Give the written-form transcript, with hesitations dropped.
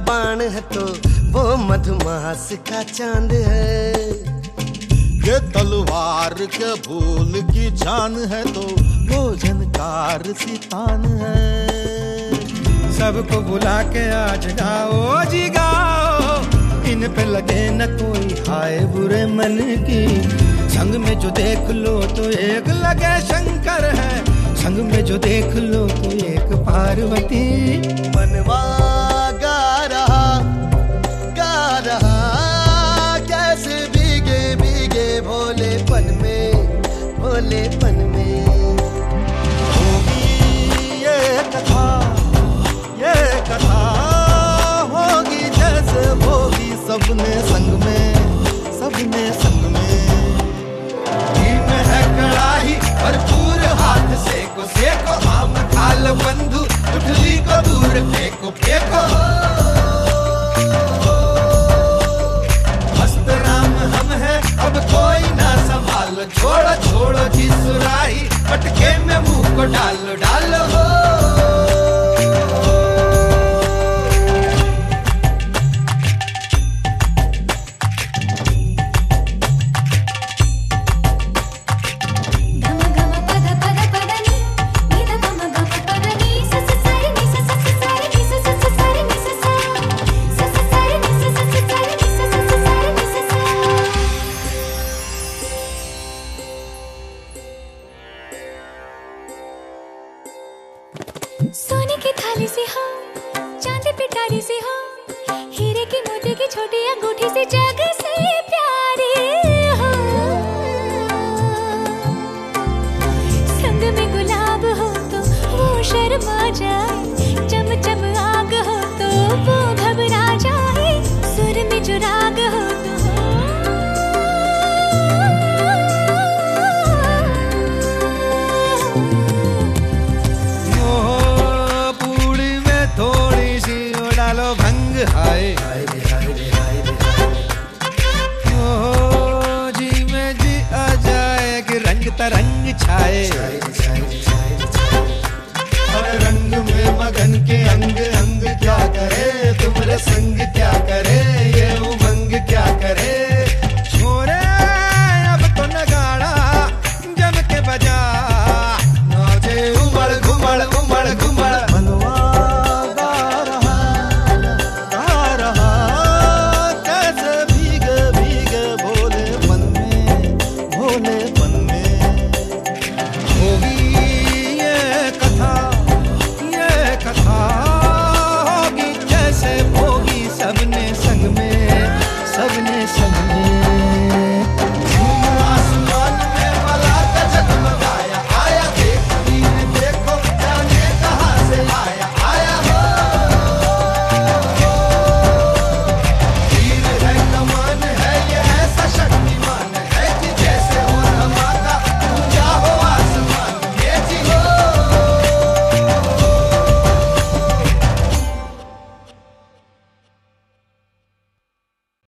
बाण है तो वो मधुमास का चांद है। ये तलवार के भूल की जान है तो वो झनकार सी तान है। सबको बुला के आज गाओ जी गाओ, इन पे लगे न कोई हाय बुरे मन की। संग में जो देख लो तो एक लगे शंकर है, संग में जो देख लो तो एक पार्वती। मनवा गा रहा कैसे भीगे भीगे भोलेपन में, भोलेपन में। होगी ये कथा होगी जैसे होगी सबने संग में, सबने संग में। घी में है कड़ाही भरपूर, हाथ सेको आम खाल बंधु, उठली को दूर फेंको फेंको। मस्त राम हम हैं अब कोई ना संभालो, छोड़ो छोड़ो जी सुराही, पटके में मुंह को डालो डालो। सोने की थाली से हो, चांदी पिटारी से हो, हीरे की मोती की छोटी अंगूठी से जग से प्यारे हो। संग में गुलाब हो तो वो शर्मा जाए, चम चम आग हो तो वो घबरा जाए, सुर में जो राग हो तो भंग हाय ओ जी में जी आ जाए कि रंग तरंग छाए। और रंग में मगन के अंग अंग क्या करे, तुम्हारे संग क्या